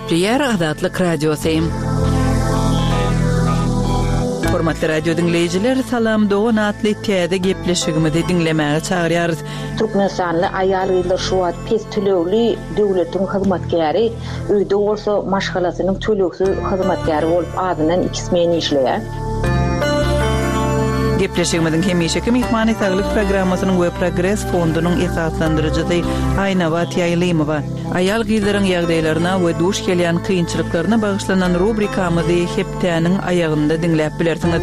Gepleyer Azatlyk Radiosyň. Hormatly radio dinleyijiler, salam doğan atly täze gepleşigimizi dinlemäge çagyrýarys. Türkmenistanly aýal ýyllar şu wagt pes tölegli döwletiň hyzmatkäri, öýde bolsa maşgalasynyň töleksiz hyzmatkäri bolup adynan 2 men işleýär. Gepleşigimizin hemişeki mihmany saglyk programmasynyň we Progress fondunyň esaslandyrjysy Aýnabat Ýaýlymowa aýal gyzlaryň ýagdaýlaryna we duş gelýän kynçylyklaryna bagyşlanan rubrikamyzy heptäniň aýagynda dinläp bilersiňiz.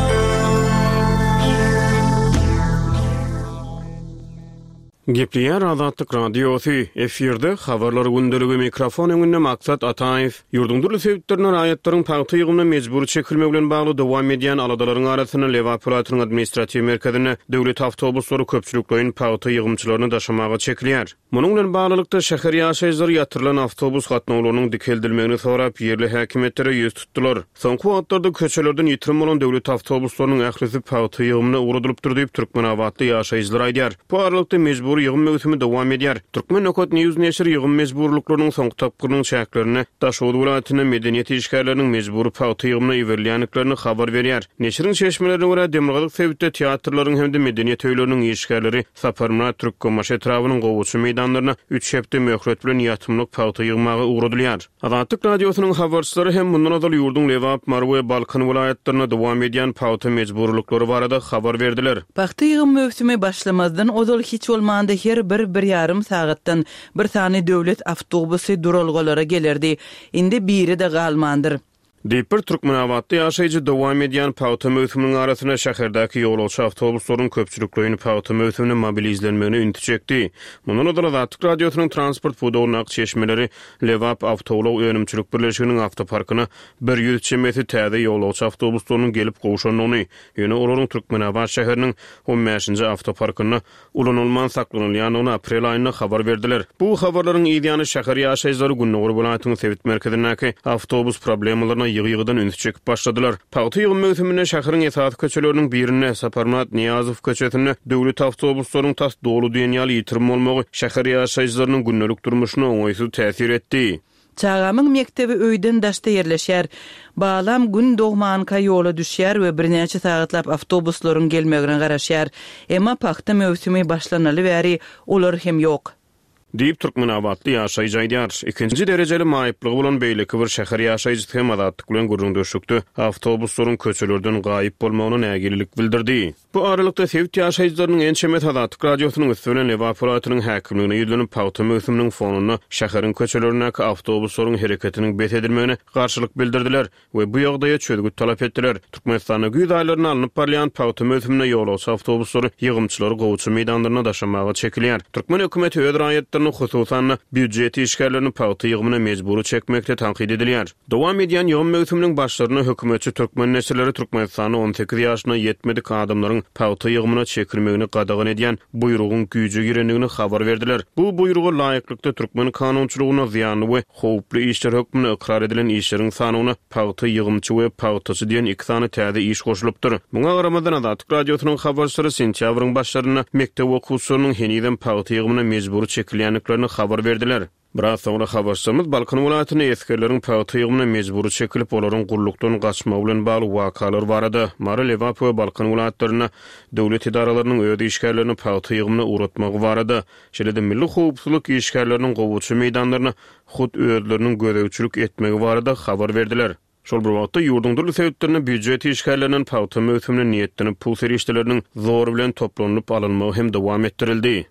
Gepleyer Azatlyk Radiosu efirde habarlar gündəligi mikrofon öňünde Maksat Ataýew ýurduň sebäplerine raýatlaryň paýty ýygyna mejburi çekilme bilen bagly dowam edýän aladalaryň arasyna Lewapolatyň administratiw merkezine döwlet awtobuslary köpçülikliň paýty ýygymçylaryny daşamaga çekilýär. Munyň bilen baglykda şäher ýaşaýjylary ýatyrylan awtobus gatnawlarynyň dikeldilmegini sorap ýerli häkimetlere ýüz tutdular. Soňky wagtlarda köçelerden ýitirim bolan döwlet awtobuslarynyň ählisi paýty ýygyna uğradylypdyr diýip Türkmenabatly ýaşaýjylar aýdýar. Bu aralykda mejburi ýygym möhümi dowam edýär. Türkmen Nökot News neşir ýygym mejburlyklarynyň soňky tapgyrynyň şäherlerini Daşowdy welaýatynyň medeniýet işgärleriniň mejburi paýty ýygyna iwrleýänliklerini habar berýär. Neşiriň çeşmelerine görä Demirgazyk sebäpde teatrlaryň hemde medeniýet öýleriniň işgärleri Saparma Türkkomaş etrawynyň gowuçy meýdanlaryna 3 hepde möhret bilen ýatymlyk paýty ýygmagy uğradylýar. Azatlyk radiosynyň habarçylary hem mundan adaly ýurdun Lewap, Marwe, Balkan welaýatlaryna dowam edýän paýty mejburlyklary barada habar berdiler. Paýty ýygym möhümi başlamazdan ozal hiç bolmanda her bir ýarym sagatdan bir tane döwlet awtobusy duralgalara gelerdi. Indi biri de galmandyr. Diýip Türkmenabatda ýaşaýjy dowam edýän paýty möhüminiň arasyna şäherdaky ýolagçy awtobuslaryň köpçülikliň paýty möhümini mobilizlenmegini ünti çekdi. Mundan öňe Azatlyk radiosynyň transport pudawynyň çeşmeleri Lewap awtowlaw öňümçilik birleşiginiň awtoparkyna 100 çemeti täze ýolagçy awtobuslarynyň gelip gowşanyny, ýöne olaryň Türkmenabat şäheriniň 15-nji awtoparkyna ulanylman saklanylýan ony aprel aýyna habar berdiler. Bu habarlaryň ýa-ni şäher ýaşaýjylary Günnäwr welaýatynyň sebit merkezindäki awtobus problemlaryna ýygy-ýygydan ünti çekip başladylar. Paýty ýygym möhümine şäheriň esas köçeleriniň birine Saparmat Niýazow köçesine döwlet awtobuslarynyň tas dolu diýen ýitirim bolmagy şäher ýaşaýjylarynyň günnelik durmuşyna oňaýsız täsir etdi. Çağamyň mektebi öýden daşda ýerleşýär. Balam gün dogmanka ýola düşýär we birnäçe sagatlap awtobuslaryň gelmegine garaşýar. Emma paýty möhümi başlanaly bäri olar hem ýok. Diýip Türkmenabatly ýaşaýjy aýdýar. 2-nji derejeli maýyplygy bolan beýleki bir şäher ýaşaýjy hem Azatlyk bilen gurrundaşykdy. Awtobuslaryň köçelerden gaýyp bolmagyna nägililik bildirdi. Bu aralykda sebit ýaşaýjylarynyň ençemet Azatlyk radiosynyň üstüne Lewapolatynyň häkimligine ýüzlenip paýty möhüminiň fonuny şäheriň köçelerindäki awtobuslaryň hereketiniň betedilmegine garşylyk bildirdiler we bu ýagdaýa çözgüt talap etdiler. Türkmenistanyň güýt aýlaryna alınıp barýan paýty möhümine ýolagçy awtobuslary ýygymçylary gowuçy meýdanlaryna daşamaga çekilýär. Türkmen hökümeti öz raýatlaryny hususan büdjet işgärlerini paýty ýygymyna mejburi çekmekde tanqid edilýär. Dowam edýän ýygym möhüminiň başlaryna hökümetçi türkmen nesilleri Türkmenistany 18 ýaşyna ýetmedik adamlaryň paýty ýygymyna çekilmegini gadagan edýän buyrugyň güýje girenligini habar berdiler. Bu buyrugy laýyklykda türkmen kanunçylygyna ziýanly we howply işler hökmüne ikrar edilen işleriň sanyna paýty ýygymçy we paýtaçy diýen iki sany täze iş goşulypdyr. Muňa garamadan Azatlyk radiosynyň habarçylary sentýabryň başlaryna mektep okuwçylarynyň heniden paýty ýygymyna mejburi çekilýänliklerini habar berdiler. Biraz sonra habarçymyz Balkan welaýatyny eskerleriň paýty ýygymyna mejburi çekilip olaryň gullukdan gaçmagy bilen bagly wakalar barada Mary Lewap we Balkan welaýatlaryna döwlet idaralarynyň öýde işgärlerini paýty ýygymyna uğratmagy barada şeýle-de milli howpsuzlyk işgärleriniň gowuçy meýdanlaryna hut özleriniň gödäwçilik etmegi barada habar berdiler. Şol bir wagtda ýurduň durly sebäplerine büdjet işgärleriniň paýty möhümine niýetlenip pul serişleriniň zor bilen toplanyp alynmagy hem dowam etdirildi.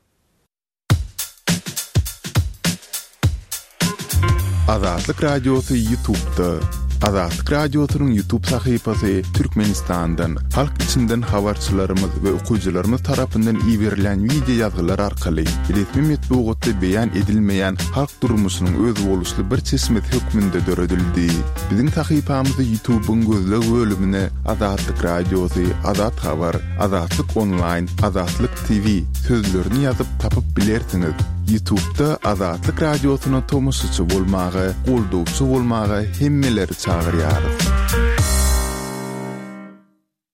Azatlyk radiosu YouTube'da. Azatlyk radiosynyň YouTube sahypasy Türkmenistandan, halk içinden habarçylarymyz we okuyjylarymyz tarapyndan iýerilen video ýazgylar arkaly resmi metbuatda beýan edilmeýän halk durmuşynyň öz boluşly bir çeşmet hökmünde döredildi. Biziň sahypamyzy YouTube'un gözleg bölümine Azatlyk radiosu, Azat habar, Azatlyk online, Azatlyk TV sözlerini ýazyp tapyp bilersiňiz. YouTube'da Azatlyk radiosyna tomusçy bolmagy, goldowçy bolmagy hemmeleri çagyrýar.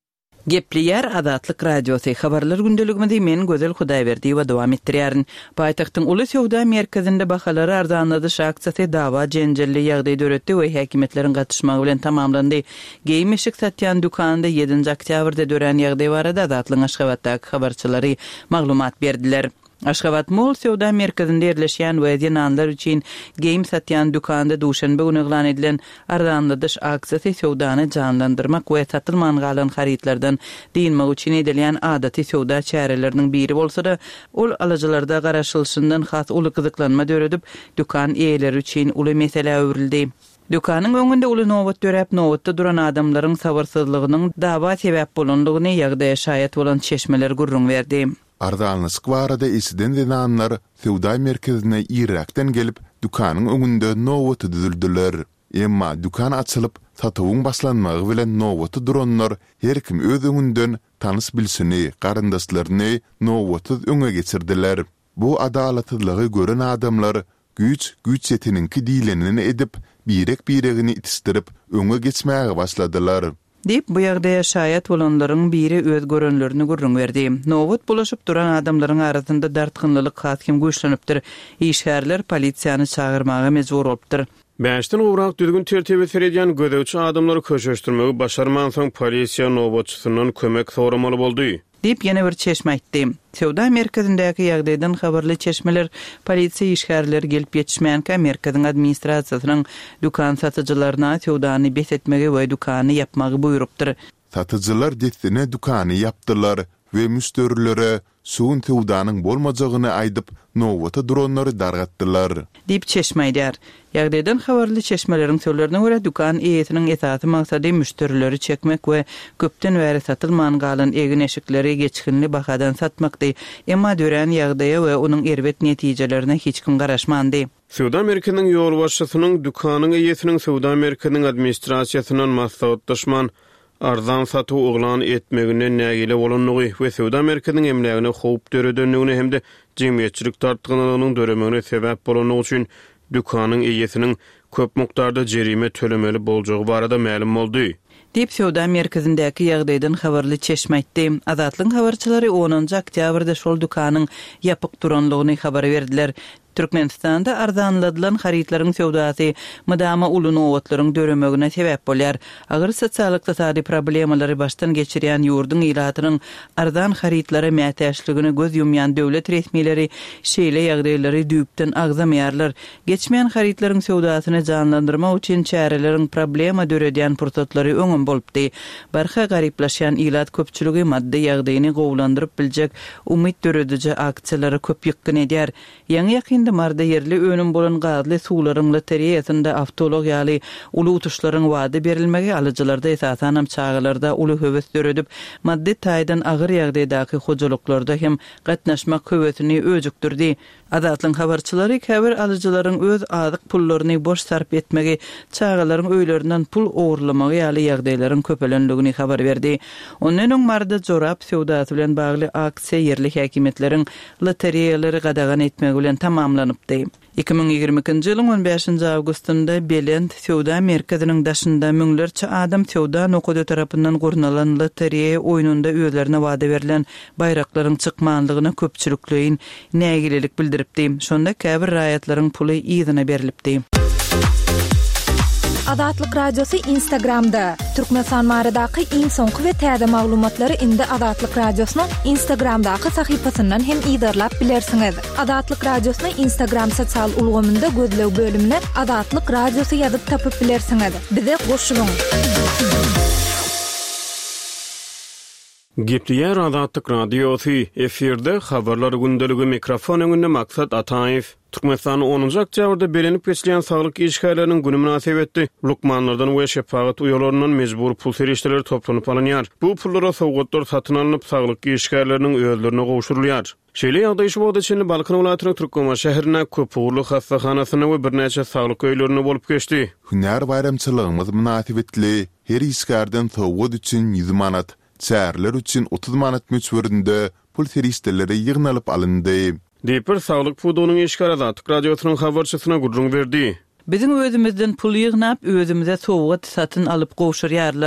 Gepliyer Adatlyk Radiosu habarlar gündeliginde men Gözel Hudaýberdi we dowam etdirýärin. Paýtagtyň Uly Sowda merkezinde bahalary arzanladyş aksiyasy dawa jenjelli ýagdaý döretdi we häkimetleriň gatnaşmagy bilen tamamlandy. Geýim eşik satýan dukanda 7 oktýabrda dören ýagdaý barada Adatlyň Aşgabatdaky habarçylary maglumat berdiler. Aşgabat Mol Sowda merkezinde ýerleşýän we dinanlar üçin geýim satýan dukanda duşanbe güni eglan edilen arzanladyş aksiyasy sowdany canlandyrmak we satylman galan haritlerden diýilmek üçin edilýän adaty sowda çäreleriniň biri bolsa-da, ol alıjylarda garaşylşyndan has uly gyzyklanma döredip, dukan eýeleri üçin uly mesele öwrildi. Dukanyň öňünde uly nowat dörep nowatda duran adamlaryň sabarsyzlygynyň dawa sebäp bolandygyny ýagdaýa şaýat bolan çeşmeler gurrun berdi. Ardanlyk barada esiden dinanlar Sowda merkezine Irakdan gelip dukanyň öňünde nowat düzüldüler. Emma dukan açylyp satywyň başlanmagy bilen nowat duranlar her kim öz öňünden tanys bilsini, garyndaşlaryny nowat öňe geçirdiler. Bu adalatlygy gören adamlar güç ýetiniňki diýlenini edip birek-biregini itistirip öňe geçmäge başladylar. Dip bu ýagdaýa şaýat bolanlaryň biri öz görenlerini gurrun berdi. Nowat bulaşyp duran adamlaryň arasynda dartgynlylyk hakim güýçlenipdir. Işgärler polisiýany çağırmaga mejbur bolupdyr. Bäşden owrak düzgün tertibe seredýän gödäwçi adamlary köşeşdirmegi başarman soň polisiýa nowatçysynyň kömek soramaly boldy. Dip ýene bir çeşme aýtdy. Sowda merkezindäki ýagdaýdan habarly çeşmeler polisiýa işgärleri gelip ýetişmän merkeziň administrasiýasynyň dukan satyjylaryna sowdany besetmegi we dukany ýapmagy buýrupdyr. Satyjylar destine dukany ýapdylar we müşterilere suwun sowdanyň bolmajagyny aýdyp nowata duranlary dargatdylar. Dip çeşmeýär. Ýagdaýdan habarly çeşmeleriň söýlerine görä dukan eýetiniň esasy maksady müşterileri çekmek we köpden bäri satylman galan egin eşikleri geçkinli bahadan satmakdy. Emma dören ýagdaýa we onuň erbet netijelerine hiç kim garaşmandy. Sowda merkeziniň ýolbaşçysynyň dukanyň eýetiniň Sowda merkeziniň administrasiýasynyň maslahatdaşman arzan saty oglan etmegine nägile bolanlygy we Sowda merkeziniň emlegine howp döredenligine hemde jemgyýetçilik tartgynylygynyň döremegine sebäp bolanyny üçin dukanyň eýesiniň köp mukdarda jerime tölemeli boljagy barada ma'lum boldy. Dip Sowda merkezindäki ýagdaýdan habarly çeşme aýtdy. Adatlyň habarçylary 10 oktýabrda şol dukanyň ýapyk duranlygyny habar berdiler. Türkmenistanda arzanladylan haritlaryň sowdasy mydama uly nowatlaryň döremegine sebäp bolýar. Agyr sosiallyk tasady problemalary başdan geçirýän ýurduň ilatynyň arzan haritlary mätäşligini göz ýumýan döwlet resmiýetleri şeýle ýagdaýlary düýpden agzamaýarlar. Geçmeýän haritlaryň sowdasyny canlandyrmak üçin çäreleriň problema döredýän pursatlary öňüm bolupdy. Barha gariplaşýan ilat köpçüligi maddi ýagdaýyny gowlandyryp biljek umyt dörediji aksiýalary köp ýykyn edýär. Ýa-ni marda yerli önüm bolan gazly suwlaryň loteriýasynda avtologiýaly uly utuşlaryň wady berilmegi alyjylarda esasanam çağalarda uly höwes döredip maddi taýdan agyr ýagdaýdaky hojalyklarda hem gatnaşmak höwesini öjükdirdi. Adatlyň habarçylary käbir alyjylaryň öz azyk pullaryny boş sarp etmegi, çağalaryň öýlerinden pul owurlamagy ýaly ýagdaýlaryň köpelenligini habar berdi. Onuň öň marda jorap sowdasy bilen bagly aksiýa yerli häkimetleriň loteriýalary gadagan etmegi bilen tamamlanypdy. 2022-nji ýylyň 15-nji awgustynda Belend Sowda merkeziniň daşynda müňlerçe adam sowda nokudy tarapyndan gurnalan loteriýa oýununda öýlerine wada berilen bayraklaryň çykmanlygyna köpçülikleýin nägililik bildiripdi. Şonda käbir raýatlaryň puly ýygyna berilipdi. Adatlyk Radiosu Instagramda. Türkmenistan maradaky iň soňky we täze maglumatlary indi Adatlyk Radiosynyň Instagramdaky sahypasyndan hem ýygyrlap bilersiňiz. Adatlyk Radiosyny Instagram sosial ulgamynda gözlew bölümine Adatlyk Radiosu ýazyp tapyp bilersiňiz. Bize goşulyň. Gepleýär Adatlyk Radiosu efirde habarlar gündeligi mikrofon öňünde maksat Ataýew. Türkmenistanyň 10 oktýabrda belenip geçilen saglyk işgärleriniň güni münasebetli lukmanlardan we şefagat uýalarynyň mejbur pul serişleri toplanyp alınýar. Bu pullara sowgatlar satyn alınıp saglyk işgärleriniň öýlerine gowşurulýar. Şeýle ýagdaýy boldy içinde Balkan welatynyň Türkmenistan şäherine köp ugurly hastahanasyny we birnäçe saglyk öýlerini bolup geçdi. Hünär bayramçylygymyz münasebetli her işgärden sowgat üçin 100 manat, çärler üçin 30 manat möçberinde pul serişleri ýygnalyp alyndy. Deper saglyk fudunyň işgär Adatlyk Radiosynyň habarçysyna gurrun berdi. Bizim özümizden pul ýygnap özümize sowgat satyn alyp gowşurýarlar.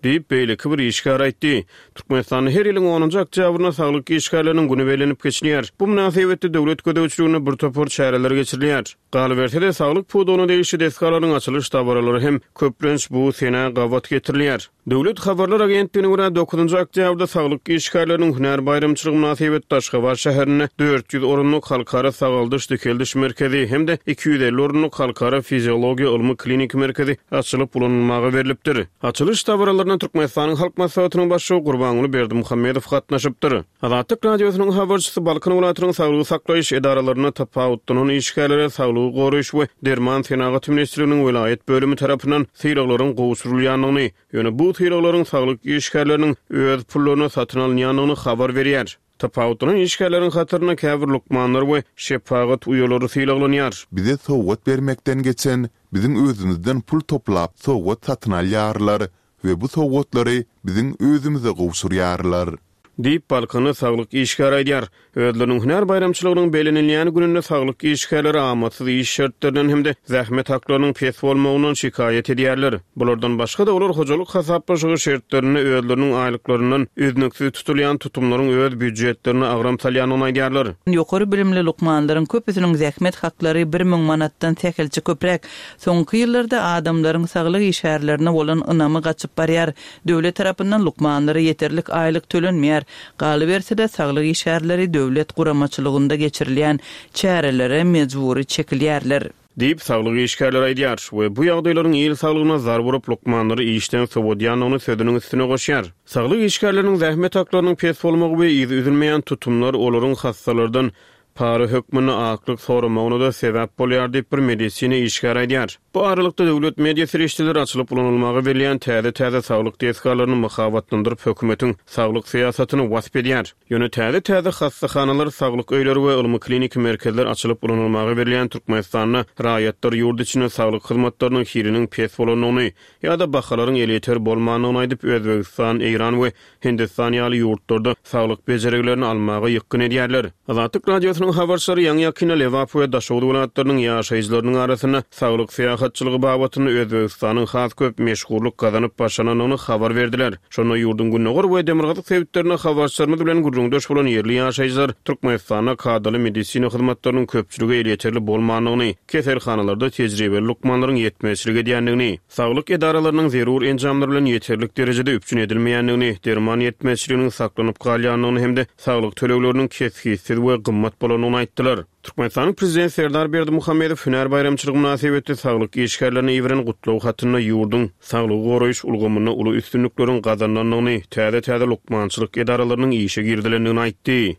deyip beýleki bir işgär aýtdy. Türkmenistanyň her ýylyň 10-njy oktýabryna saglyk işgärleriniň güni belenip geçýär. Bu münasebetde döwlet gödäwçiligine bir topar çäreler geçirilýär. Galbertede saglyk puduny degişi deskalaryň açylış tabaralary hem köplenç bu sene gawat getirilýär. Döwlet habarlar agentligine görä 9-njy oktýabrda saglyk işgärleriniň hünär bayramçylygy münasebetde Taşgabar şäherine 400 orunluk halkara sagaldyş dökeldiş merkezi hem-de 250 orunluk halkara fiziologiýa ylmy klinik merkezi açylyp bulunmagy berilipdir. Açylış tabaralaryna Türkmenistanyň halk maslahatynyň başçy Gurbanuly Berdimuhammedow gatnaşypdyr. Azatlyk radiosynyň habarçysy Balkan welatynyň saglygy saklaýyş edaralaryna tapawutdynyň işgärlere saglygy goraýyş we derman senagat ministrliginiň welayet bölümi tarapyndan syýraklaryň gowşurulýanyny, ýöne bu syýraklaryň saglyk işgärleriniň öz pullaryny satyn alýanyny habar berýär. Tapawutdynyň işgärleriň hatyryna käbir lukmanlar we şepagat uýalary syýraglanýar. Bize sowgat bermekden geçen bizim özümizden pul toplap sowgat satyn alýarlar we bu sowgatlary bizim özümize gowşurýarlar. Deyip Balkany saglyk işgär aýdýar. Özleriniň hünär bayramçylygynyň belenilýän gününde saglyk işgärleri amatsız iş şertlerinden hem-de zähmet haklarynyň pes bolmagynyň şikaýet edýärler. Bulardan başga da olar hojalyk hasaplaşygy şertlerini özleriniň aýlyklaryndan üznüksiz tutulýan tutumlaryň öz büdjetlerini agram salýanyny aýdýarlar. Ýokary bilimli lukmanlaryň köpüsiniň zähmet haklary 1000 manatdan täkelçi köprek. Soňky ýyllarda adamlaryň saglyk işgärlerine bolan ynamy gaçyp barýar. Döwlet tarapyndan lukmanlara ýeterlik aýlyk tölenmeýär. Galyberside saglyk işgärleri döwlet guramaçylygynda geçirilýän çärelere mejburi çekilýärler. Deyip saglyk işgärler aýdýar we bu ýagdaýlaryň ýyl saglygyna zar borup lukmanlary işden sowodýanyny sözüniň üstüne goşýar. Saglyk işgärleriniň zähmet haklarynyň pes bolmagy we üzülmeýän tutumlar olaryň hassalardan para hökmüne aklyk soramagyna da sebäp bolýar diýip bir medisina işgär aýdýar. Bu aralykda döwlet media serişçileri açylyp bulunulmagy berilýän täze saglyk teskalaryny muhabatlandyryp hökümetiň saglyk syýasatyny wasp edýär. Ýöne täze hassahanalar, saglyk öýleri we ylmy klinik merkezler açylyp bulunulmagy berilýän Türkmenistanyň raýatlar ýurdu içine saglyk hyzmatlarynyň hiriniň pes bolanyny ýa-da bahalaryň eliter bolmanyny aýdyp Özbegistan, Iran we Hindistan ýaly ýurtlarda saglyk bejereglerini almagy ýykyn edýärler. Azatlyk radiosynyň habarçylary ýa-ni ýakyn Lewap we Daşowdy welatlarynyň ýaşaýjylarynyň arasyna saglyk syýahatçylygy babatyny Özbegistanyň has köp meşgurluk gazanyp başlananyny habar berdiler. Şonu ýurdun günnägor we demirgazyk sebäplerine habarçylarymyz bilen gurrundaş bolan ýerli ýaşaýjylar Türkmenistana kadaly medisina hyzmatlarynyň köpçüligi elýeterli bolmanyny, keselhanalarda tejribeli lukmanlaryň ýetmezçiligi edýändigini, saglyk edaralarynyň zerur enjamlary bilen ýeterlik derejede üpçün edilmeýändigini, derman ýetmezçiliginiň saklanyp galýanyny hem-de saglyk tölegleriniň keskinsiz we gymmat bolanyny aýtdylar. Türkmenistanyň prezident Serdar Berdimuhammedow hünär bayramçylygy münasebetde saglyk işgärlerini iwren gutlaw hatyna ýurdun saglygy goraýyş ulgamyna uly üstünlikleriň gazananyny, täze lukmançylyk edaralarynyň işe girdilendigini aýtdy.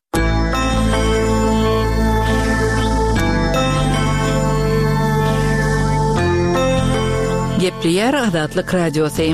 Gepliýär Azatlyk radiosy.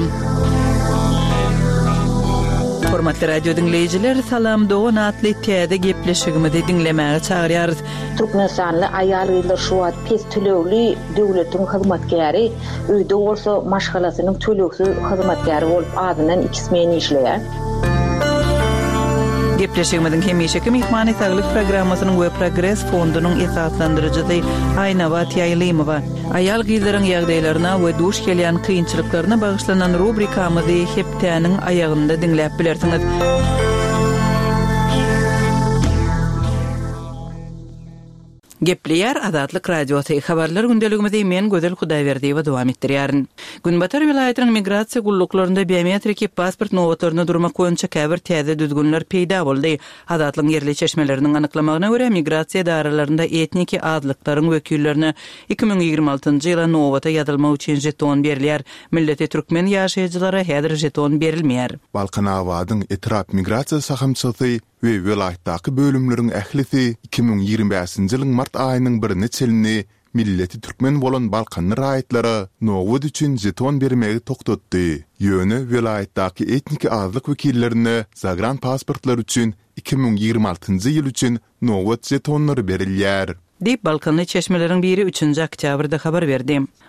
Hormatly radio dinleyijiler, salam dogan atly täze gepleşigimizi dinlemäge çagyrýarys. Türkmenistanly aýal ýyllar şu wagt pes tölegli döwletiň hyzmatkäri, öýde bolsa maşgalasynyň töleksiz hyzmatkäri bolup adynan 2 smen işleýär. Gepleşigimizin hemişeki mihmany saglyk programmasynyň we progress fondunyň esaslandyrjysy Aýnawat Ýaýlymowa aýal gyzlaryň ýagdaýlaryna we duş gelýän kynçylyklaryna bagyşlanan rubrikamyzy hepdäniň aýagynda dinläp bilersiňiz. Gepliýär Azatlyk radiosy habarlar gündeligimizi men Gözel Hudaýberdiýewa dowam etdirýärin. Günbatar vilayatynyň migrasiýa gulluklarynda biometrik pasport nowatlaryny durmak boýunça käbir täze düzgünler peýda boldy. Azatlyň yerli çeşmeleriniň anyklamagyna görä migrasiýa daralarynda etniki azlyklaryň wekillerine 2026-njy ýyla nowata ýazylmak üçin jeton berilýär. Milleti türkmen ýaşaýjylary häzir jeton berilmeýär. Balkan awadyň etrap migrasiýa sahamçysy we vilayatdaky bölümleriň ählisi 2025-nji ýylyň mart aýynyň 1-nji çelini milleti türkmen bolan Balkan raýatlary nowat üçin jeton bermegi toktatdy. Ýöne vilayatdaky etnik azlyk wekillerine zagran pasportlar üçin 2026-njy ýyl üçin nowat jetonlary berilýär. Deyip Balkanly çeşmeleriň biri 3-nji oktýabrda habar berdi.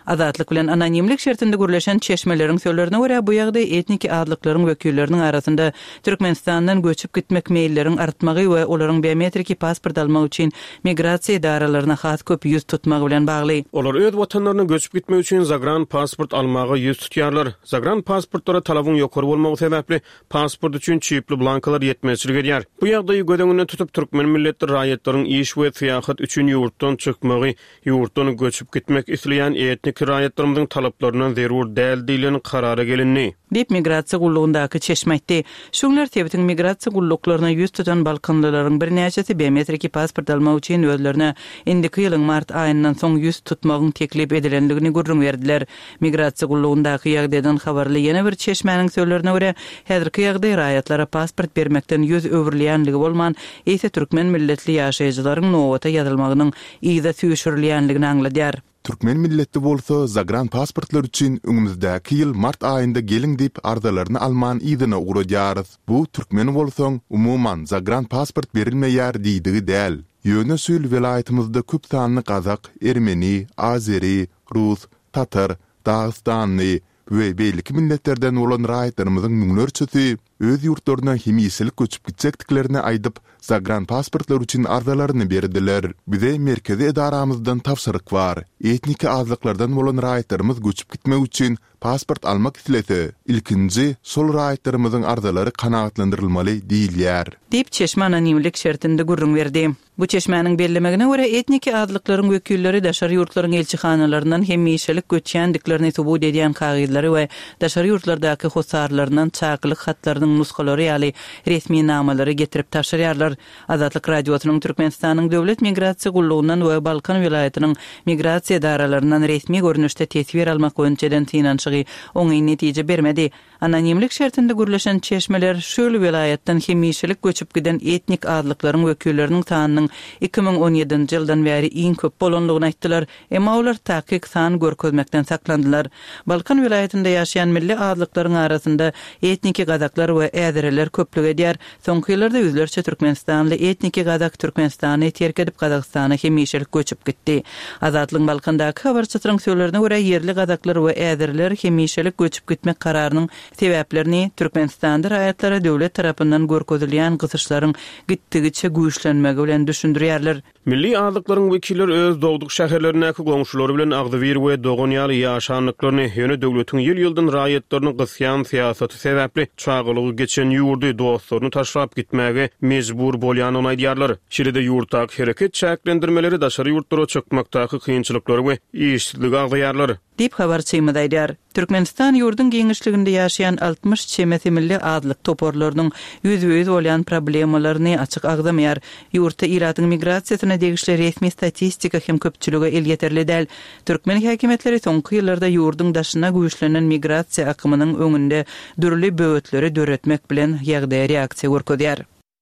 Azatlyk bilen anonimlik şertinde gürleşen çeşmelerin sözlerine göre bu ýagdaý etnik adlyklaryň wekilleriniň arasynda Türkmenistandan göçüp gitmek meýilleriň artmagy we olaryň biometrik pasport almak üçin migrasiýa idaralaryna has köp ýüz tutmagy bilen bagly. Olar öz watanlaryna göçüp gitmek üçin zagran pasport almagy ýüz tutýarlar. Zagran pasportlara talabyň ýokary bolmagy sebäpli pasport üçin çipli blankalar ýetmezçilik edýär. Bu ýagdaýy gödüňüne tutup türkmen milletli raýatlaryň iş we syýahat üçin ýurtdan çykmagy, ýurtdan göçüp gitmek isleýän etnik raýatlarymyň talaplaryna zerur däl diýilen karara gelindi. Dip migrasiýa gullugyndaky çeşmekde. Şuňlar tebitiň migrasiýa gulluklaryna ýüz tutan balkanlylaryň bir näçesi biometrik pasport almak üçin özlerine indiki ýylyň mart aýyndan soň ýüz tutmagyň teklip edilendigini gurrun berdiler. Migrasiýa gullugyndaky ýagdaýdan habarly ýene bir çeşmäniň sözlerine görä, häzirki ýagdaý raýatlara pasport bermekden ýüz öwürleýänligi bolman, ýa-da türkmen milletli ýaşaýjylaryň nowata ýazylmagynyň ýa-da süýşürilýänligini aňladýar. Türkmen milleti bolsa zagran pasportlar üçin öňümüzdäki ýyl mart aýynda geliň diýip ardalaryny alman ýygyna ugraýarys. Bu türkmen bolsaň umumyň zagran pasport berilmeýär diýdigi däl. Ýönesül welaýatymyzda köp sanly kazak, ermeni, azeri, rus, tatar, dağıstanly we beýleki milletlerden bolan raýatlarymyzyň müňlerçesi öz ýurtlaryna hemisilik göçüp gitjekdiklerini aýdyp zagran pasportlar üçin ardalaryny berdiler. Bize merkezi edaramyzdan tapşyryk bar. Etnik azlyklardan bolan raýatlarymyz göçüp gitmek üçin pasport almak islese, ilkinji sol raýatlarymyzyň ardalary kanagatlandyrylmaly diýilýär. Dip çeşme anonimlik şertinde gurrun berdi. Bu çeşmäniň bellemegine görä etnik adlyklaryň wekilleri daşary ýurtlaryň elçihanalarynyň hemmişelik göçýändiklerini subut edýän kagydlary we daşary ýurtlardaky hosarlaryndan çakylyk hatlarynyň nuskalary ýaly resmi namalary getirip taşyrýarlar. Azatlyk radiosynyň Türkmenistanyň döwlet migrasiýa gullugyndan we Balkan vilayatynyň migrasiýa idaralaryndan resmi görnüşde tesbir almak boýunçadan synançygy oňy netije bermedi. Anonimlik şertinde gürleşen çeşmeler şöyle vilayatdan hemmişelik göçüp giden etnik adlyklaryň wekilleriniň sanynyň 2017-nji ýyldan bäri iň köp bolanlygyny aýtdylar. Emma olar takyk san görkezmekden saklandylar. Balkan vilayatynda ýaşaýan milli adlyklaryň arasynda etnik gazaklar we ädireler köplük edýär. Soňky ýyllarda ýüzlerçe Türkmenistanly etnik gazak Türkmenistany terk edip Gazakstana hemmişelik göçüp gitdi. Azatlyk Balkandaky habarçylaryň sözlerine görä ýerli gazaklar we ädireler hemmişelik göçüp gitmek kararynyň sebäplerini Türkmenistanda raýatlara döwlet tarapyndan görkezilýän gysyşlaryň gitdigiçe güýçlenmegi bilen düşündirýärler. Milli adlyklaryň wekilleri öz dowduk şäherlerindäki goňşulary bilen Agdywer we Dogonýaly ýaşanlyklaryny ýöne döwletiň ýyl-ýyldan raýatlaryny gysýan syýasaty sebäpli çagylygy geçen ýurdy dostlaryny taşlap gitmäge mejbur bolýanyny aýdýarlar. Şeýle-de ýurtdaky hereket çäklendirmeleri daşary ýurtlara çykmakdaky kynçylyklary we işsizligi agdaýarlar. Dip habarçymyda aýdýar. Türkmenistan ýurdun geňişliginde ýaşaýan 60 çemeti milli adlyk toporlarynyň ýüz bolýan problemalaryny açyk agdamaýar. Ýurtda iratyň migrasiýasyna degişli resmi statistika hem köpçüligi el ýeterli däl. Türkmen häkimetleri soňky ýyllarda ýurdun daşyna güýçlenen migrasiýa akymynyň öňünde dürli böwetleri döretmek bilen ýagdaý reaksiýa görkezýär.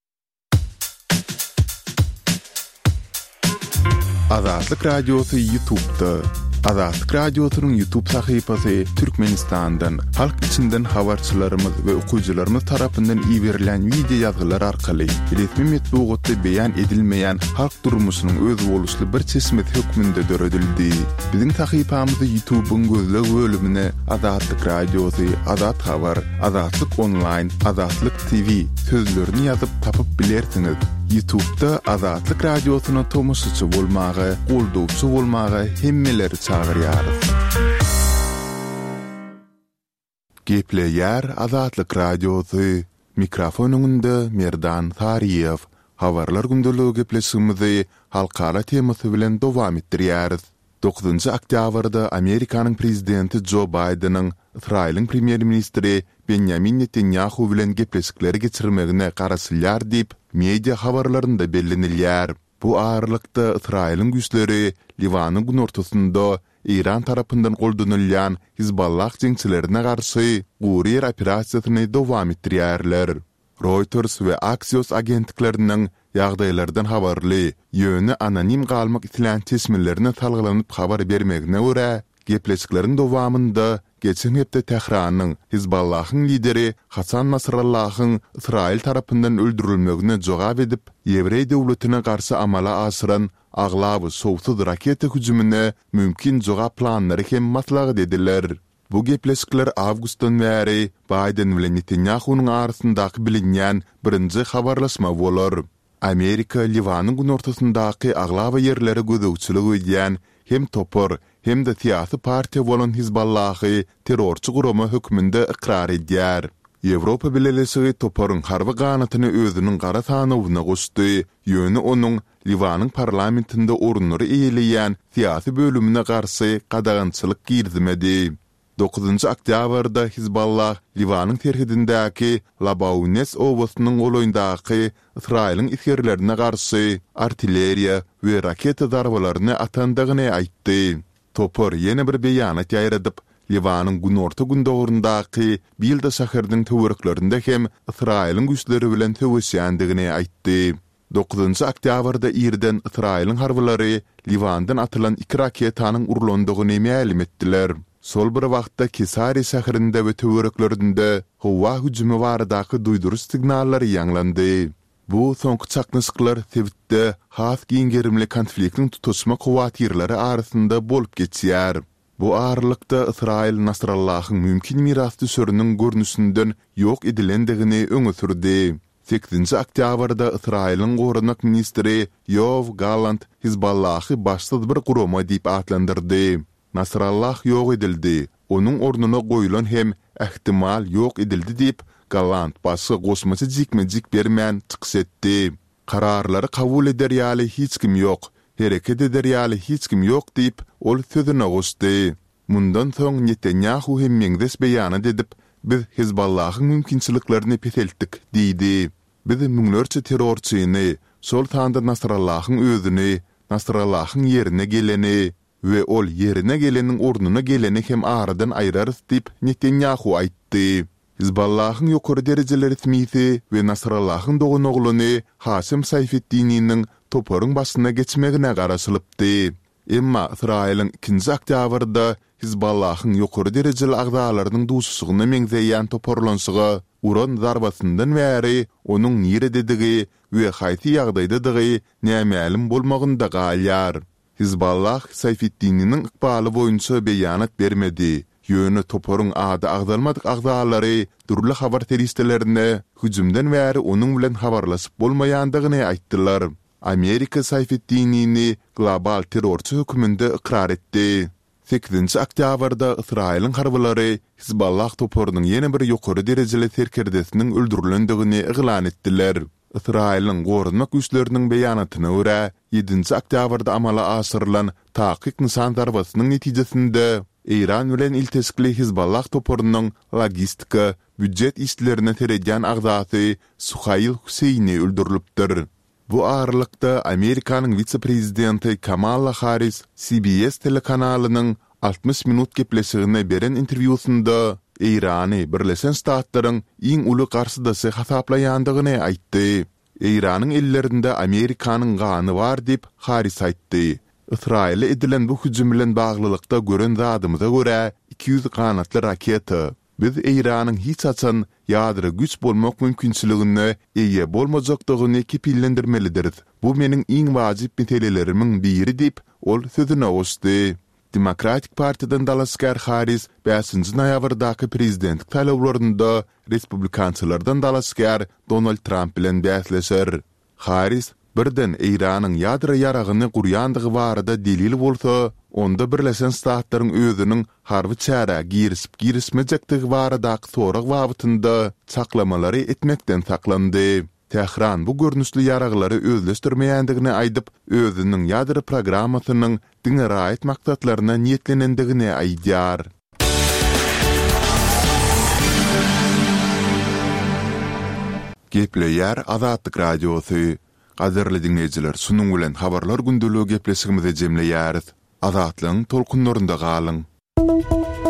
Azatlyk radiosu YouTube'da. Azatlyk radiosynyň YouTube sahypasy Türkmenistandan, halk içinden habarçylarymyz we okuyjylarymyz tarapyndan ýiberilen video ýazgylar arkaly resmi metbuatda beýan edilmeýän halk durmuşynyň öz boluşly bir çeşmet hökmünde döredildi. Biziň sahypamyzy YouTube'un gözleg bölümine Azatlyk radiosy, Azat habar, Azatlyk online, Azatlyk TV sözlerini ýazyp tapyp bilersiňiz. YouTube'da Azatlyk radiosyna tomoşaçy bolmagy, goldowçy bolmagy hemmeleri çağırýarys. Gepleýär Azatlyk radiosy. Mikrofonunda Merdan Tariýew. Habarlar gündəligi gepleşigimizi halkara temasy bilen dowam etdirýäris. 9-njy oktýabrda Amerikanyň prezidenti Joe Bidenyň Israýlyň premier ministri Benjamin Netanyahu bilen gepleşikleri geçirmegine garaşylýar diýip media habarlarynda bellenilýär. Bu ağırlykda Israýlyň güýçleri Liwanyň günortasynda İran tarapyndan goldanylýan Hizballah jeňçilerine garşy guriýer operasiýasyny dowam etdirýärler. Reuters we Axios agentliklerining ýagdaýlardan habarly ýöne anonim galmak isleýän çeşmelerini talgylanyp habar bermegine görä gepleşiklerin dowamında geçen hepde Tehranyň Hizballahyň lideri Hasan Nasrallahyň İsrail tarapyndan öldürilmegine jogap edip, Ýewrey döwletine garşy amala asyran aglaby sowsuz raketa hüjümine mümkin jogap planlary hem maslahat ediler. Bu gepleşikler awgustdan bäri Biden bilen Netanyahu'nun arasyndaky bilinýän birinji habarlaşma bolar. Amerika Liwanyň gün ortasyndaky aglaba ýerleri gözegçilik edýän hem topor hem de siyasi partiýa bolan Hizballahy terrorçy guramy hökmünde ikrar edýär. Ýewropa bileşigi toporyň harby ganatyny özüniň gara tanawyna goşdy. Ýöne onuň Liwanyň parlamentinde orunlary eýleýän siyasi bölümine garşy gadagynçylyk girdimedi. 9 oktýabrda Hizballah Liwanyň terhidindäki Labaunes owasynyň olaýyndaky Israiliň iskerlerine garşy artilleriýa we raketa darbalaryny atandygyny aýtdy. Topor ýene bir beýanat ýaýradyp, Liwanyň günorta gün dogrundaky Bilda şäheriniň töwereklerinde hem Israiliň güýçleri bilen töweşýändigini aýtdy. 9 oktýabrda ýerden Israiliň harbylary Liwandan atylan 2 raketanyň urulandygyny ma'lum etdiler. Sol bir wagtda Kesari şäherinde we töwereklerinde howa hüjümi baradaky duýduruş signallary ýanglandy. Bu soňky çaknyşyklar Twitter'de has giňgerimli konfliktiň tutuşma kuwatyrlary arasynda bolup geçýär. Bu aralykda Israil Nasrallahyň mümkin mirasty sörünün görnüşinden ýok edilendigini öňe sürdi. 8 oktýabrda Israiliň gornak ministri Yoav Gallant Hizballahy başsız bir gurama diýip atlandyrdy. Nasrallah ýok edildi. Onuň ornuna goýulan hem ähtimal ýok edildi diýip Gallant başga goşmasy jikmejik bermän çykyş etdi. Kararlary kabul eder ýaly hiç kim ýok, hereket eder ýaly hiç kim ýok diýip ol sözüne goşdy. Mundan soň Netanyahu hem meňdes beýanat edip, biz Hizballahyň mümkinçiliklerini peseltdik diýdi. Biz müňlerçe terrorçyny, şol tanda Nasrallahyň özüni, Nasrallahyň ýerine geleni we ol ýerine geleniň ornuna geleni hem aradan aýrarys diýip Netanyahu aýtdy. Hizballahyň ýokary derejeleri Smiti we Nasrallahyň dogan ogluny Hasim Sayfetdiniň toporyň başyna geçmegine garaşylypdy. Emma İsrailiň 2 oktýabrda Hizballahyň ýokary derejeli agdalarynyň duýsusygyna meňzeýän toporlanşygy uran zarbasyndan bäri onuň nirediigi we haýsy ýagdaýdadygy nämälim bolmagynda galýar. Hizballah Sayfetdiniň ykbaly boýunça beýanat bermedi. Ýöne toporyň ady agdalmadyk agdalary durly habar teristlerine hüjümden bäri onuň bilen habarlaşyp bolmaýandygyny aýtdylar. Amerika Sayfetdiniň global terrorçy hökmünde ikrar etdi. 8 oktýabrda Israiliň harbylary Hizballah toporynyň ýene bir ýokary derejeli serkerdesiniň öldürilendigini iglan etdiler. Israiliň gorunmak güýçleriniň beýanatyna görä, 7 oktýabrda amala asyrylan takyk nysan darbasynyň netijesinde İran bilen iltesikli Hizballah toporynyň logistika, büdjet işlerine teredýän agzasy Suhail Huseyni öldürilipdir. Bu aralykda Amerikanyň vice-prezidenti Kamala Harris CBS telekanalynyň 60 minut gepleşigine beren interwýusynda İrany Birleşen Ştatlaryň iň uly garşydasy hasaplaýandygyny aýtdy. İranyň ellerinde Amerikanyň gany bar diýip Harris aýtdy. İsrail'e edilen bu hüjüm bilen baglylykda gören zadymyza görä 200 kanatly raketa. Biz İranyň hiç açan ýadry güç bolmak mümkinçiligine eýe bolmajakdygyny kepillendirmelidir. Bu meniň iň wajyp meselelerimiň biri diýip ol sözüne goşdy. Demokratik Partiýadan dalaskar Harris 5 noýabrdaky prezidentlik talablorunda Respublikançylardan dalaskar Donald Trump bilen bäsleşer. Harris birden İranyň ýadry ýaragyny gurýandygy barada delil bolsa, onda Birleşen Ştatlaryň özüniň harby çäre girismejekdigi baradaky sorak wagtynda saklamalary etmekden saklandy. Tehran bu görnüşli ýaraglary özleşdirmeýändigini aýdyp, özüniň ýadry programmasynyň diňe raýat maksatlaryna niýetlenendigini aýdýar. Gepleýär Azatlyk radiosy. Gaderli dinleýijiler, şunuň bilen habarlar gündeligi gepleşigimizi jemleýäris. Azatlyň tolkunlarynda galyň.